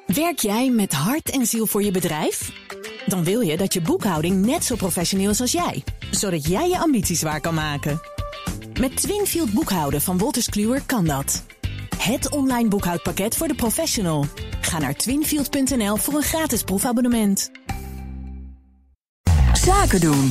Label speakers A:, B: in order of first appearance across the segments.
A: Werk jij met hart en ziel voor je bedrijf? Dan wil je dat je boekhouding net zo professioneel is als jij, zodat jij je ambities waar kan maken. Met Twinfield boekhouden van Wolters Kluwer kan dat. Het online boekhoudpakket voor de professional. Ga naar twinfield.nl voor een gratis proefabonnement. Zaken doen.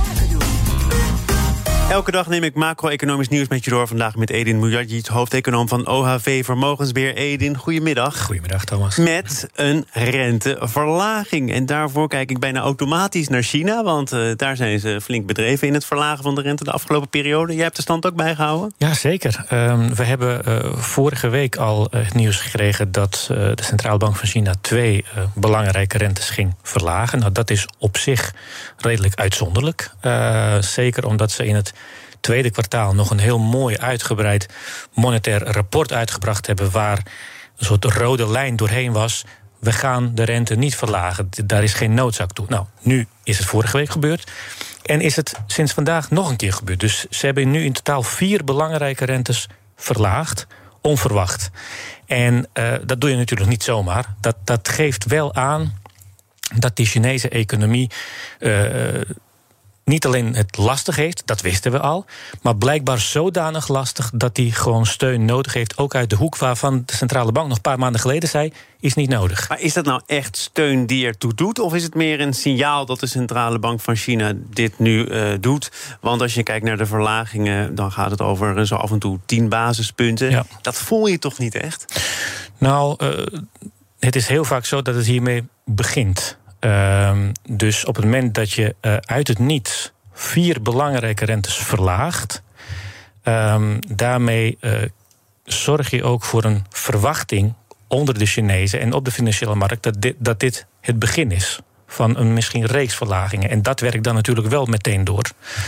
B: Elke dag neem ik macro-economisch nieuws met je door. Vandaag met Edin Mujadjic, hoofdeconoom van OHV Vermogensbeheer. Edin, goedemiddag.
C: Goedemiddag, Thomas.
B: Met een renteverlaging. En daarvoor kijk ik bijna automatisch naar China, want daar zijn ze flink bedreven in het verlagen van de rente de afgelopen periode. Jij hebt de stand ook bijgehouden?
C: Ja, zeker. We hebben vorige week al het nieuws gekregen dat de Centrale Bank van China 2 belangrijke rentes ging verlagen. Nou, dat is op zich redelijk uitzonderlijk. Zeker omdat ze in het tweede kwartaal nog een heel mooi uitgebreid monetair rapport uitgebracht hebben, waar een soort rode lijn doorheen was. We gaan de rente niet verlagen. Daar is geen noodzaak toe. Nou, nu is het vorige week gebeurd. En is het sinds vandaag nog een keer gebeurd. Dus ze hebben nu in totaal 4 belangrijke rentes verlaagd, onverwacht. En dat doe je natuurlijk niet zomaar. Dat geeft wel aan dat die Chinese economie niet alleen het lastig heeft, dat wisten we al, maar blijkbaar zodanig lastig dat hij gewoon steun nodig heeft, ook uit de hoek waarvan de centrale bank nog een paar maanden geleden zei, is niet nodig.
B: Maar is dat nou echt steun die ertoe doet, of is het meer een signaal dat de centrale bank van China dit nu doet? Want als je kijkt naar de verlagingen, dan gaat het over zo af en toe 10 basispunten. Ja. Dat voel je toch niet echt?
C: Nou, het is heel vaak zo dat het hiermee begint. Dus op het moment dat je uit het niets 4 belangrijke rentes verlaagt, daarmee zorg je ook voor een verwachting onder de Chinezen en op de financiële markt dat dit het begin is van een misschien reeks verlagingen. En dat werkt dan natuurlijk wel meteen door.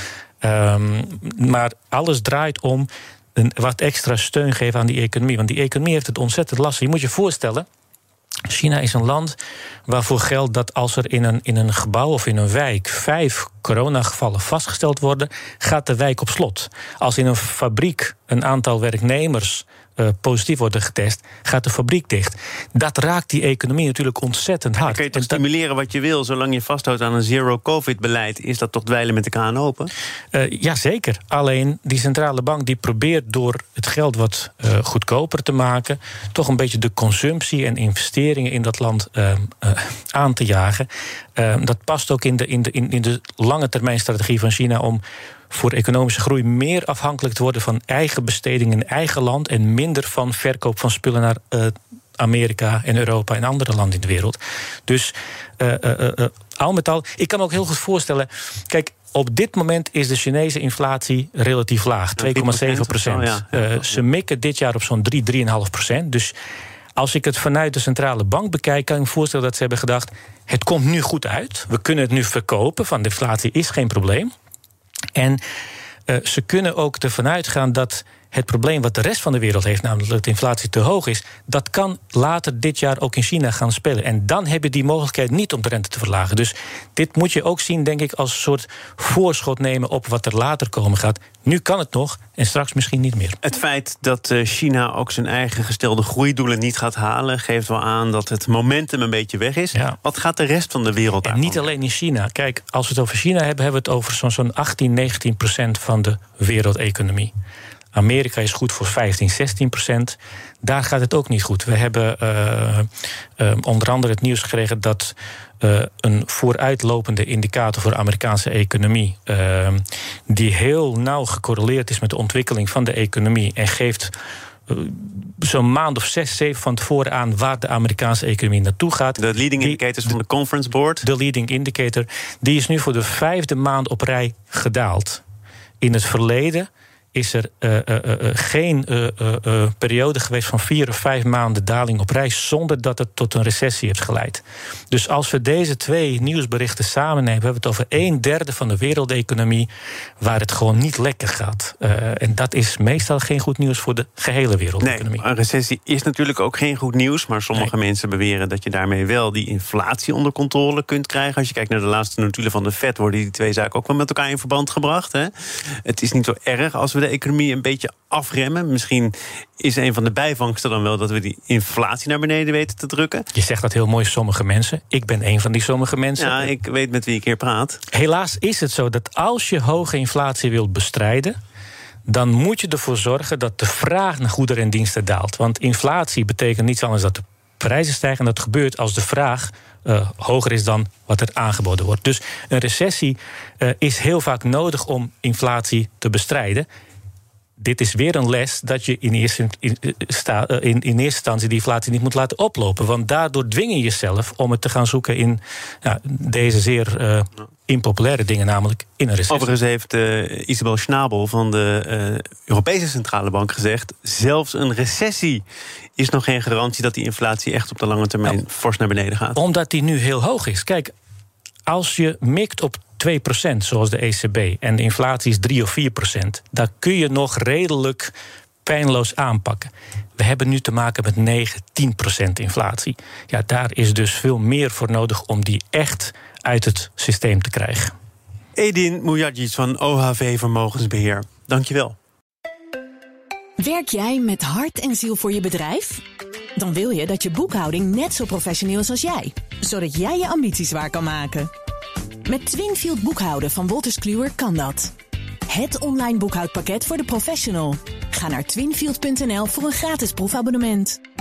C: Maar alles draait om wat extra steun geven aan die economie. Want die economie heeft het ontzettend lastig. Je moet je voorstellen, China is een land waarvoor geldt dat als er in een gebouw of in een wijk 5 coronagevallen vastgesteld worden, gaat de wijk op slot. Als in een fabriek een aantal werknemers positief worden getest, gaat de fabriek dicht. Dat raakt die economie natuurlijk ontzettend hard.
B: Dan kun je toch stimuleren wat je wil, zolang je vasthoudt aan een zero-covid-beleid, is dat toch dweilen met de kraan open?
C: Jazeker. Alleen die centrale bank die probeert door het geld wat goedkoper te maken, toch een beetje de consumptie en investeringen in dat land aan te jagen. Dat past ook in de lange termijn strategie van China om voor economische groei meer afhankelijk te worden van eigen besteding in eigen land en minder van verkoop van spullen naar Amerika en Europa en andere landen in de wereld. Dus al met al, ik kan me ook heel goed voorstellen, kijk, op dit moment is de Chinese inflatie relatief laag, 2,7%. Ze mikken dit jaar op zo'n 3,5%. Dus als ik het vanuit de centrale bank bekijk, kan ik me voorstellen dat ze hebben gedacht, het komt nu goed uit, we kunnen het nu verkopen, van de inflatie is geen probleem. En ze kunnen ook ervan uitgaan dat het probleem wat de rest van de wereld heeft, namelijk dat de inflatie te hoog is, dat kan later dit jaar ook in China gaan spelen. En dan heb je die mogelijkheid niet om de rente te verlagen. Dus dit moet je ook zien, denk ik, als een soort voorschot nemen op wat er later komen gaat. Nu kan het nog en straks misschien niet meer.
B: Het feit dat China ook zijn eigen gestelde groeidoelen niet gaat halen, geeft wel aan dat het momentum een beetje weg is. Ja. Wat gaat de rest van de wereld aan?
C: En niet alleen in China. Kijk, als we het over China hebben, hebben we het over zo'n 18-19% van de wereldeconomie. Amerika is goed voor 15-16%. Daar gaat het ook niet goed. We hebben onder andere het nieuws gekregen dat een vooruitlopende indicator voor de Amerikaanse economie, die heel nauw gecorreleerd is met de ontwikkeling van de economie en geeft zo'n maand of 6, 7 van tevoren aan waar de Amerikaanse economie naartoe gaat.
B: De leading indicators van de Conference Board.
C: De leading indicator, die is nu voor de 5e maand op rij gedaald. In het verleden is er geen periode geweest van 4 of 5 maanden daling op reis zonder dat het tot een recessie heeft geleid. Dus als we deze 2 nieuwsberichten samennemen, hebben we het over 1/3 van de wereldeconomie waar het gewoon niet lekker gaat. En dat is meestal geen goed nieuws voor de gehele wereldeconomie.
B: Nee, een recessie is natuurlijk ook geen goed nieuws, maar sommige mensen beweren dat je daarmee wel die inflatie onder controle kunt krijgen. Als je kijkt naar de laatste notulen van de Fed, worden die 2 zaken ook wel met elkaar in verband gebracht. Hè? Het is niet zo erg als we de economie een beetje afremmen? Misschien is een van de bijvangsten dan wel dat we die inflatie naar beneden weten te drukken.
C: Je zegt dat heel mooi, sommige mensen. Ik ben een van die sommige mensen.
B: Ja, ik weet met wie ik hier praat.
C: Helaas is het zo dat als je hoge inflatie wilt bestrijden, dan moet je ervoor zorgen dat de vraag naar goederen en diensten daalt. Want inflatie betekent niets anders dan dat de prijzen stijgen. En dat gebeurt als de vraag hoger is dan wat er aangeboden wordt. Dus een recessie is heel vaak nodig om inflatie te bestrijden. Dit is weer een les dat je in eerste instantie die inflatie niet moet laten oplopen. Want daardoor dwing je jezelf om het te gaan zoeken in deze zeer impopulaire dingen, namelijk in een recessie.
B: Overigens heeft Isabel Schnabel van de Europese Centrale Bank gezegd, zelfs een recessie is nog geen garantie dat die inflatie echt op de lange termijn fors naar beneden gaat.
C: Omdat die nu heel hoog is. Kijk, als je mikt op 2%, zoals de ECB, en de inflatie is 3 of 4%... daar kun je nog redelijk pijnloos aanpakken. We hebben nu te maken met 9, 10% inflatie. Ja, daar is dus veel meer voor nodig om die echt uit het systeem te krijgen.
B: Edin Mujagic van OHV Vermogensbeheer, dankjewel.
A: Werk jij met hart en ziel voor je bedrijf? Dan wil je dat je boekhouding net zo professioneel is als jij, zodat jij je ambities waar kan maken. Met Twinfield boekhouden van Wolters Kluwer kan dat. Het online boekhoudpakket voor de professional. Ga naar twinfield.nl voor een gratis proefabonnement.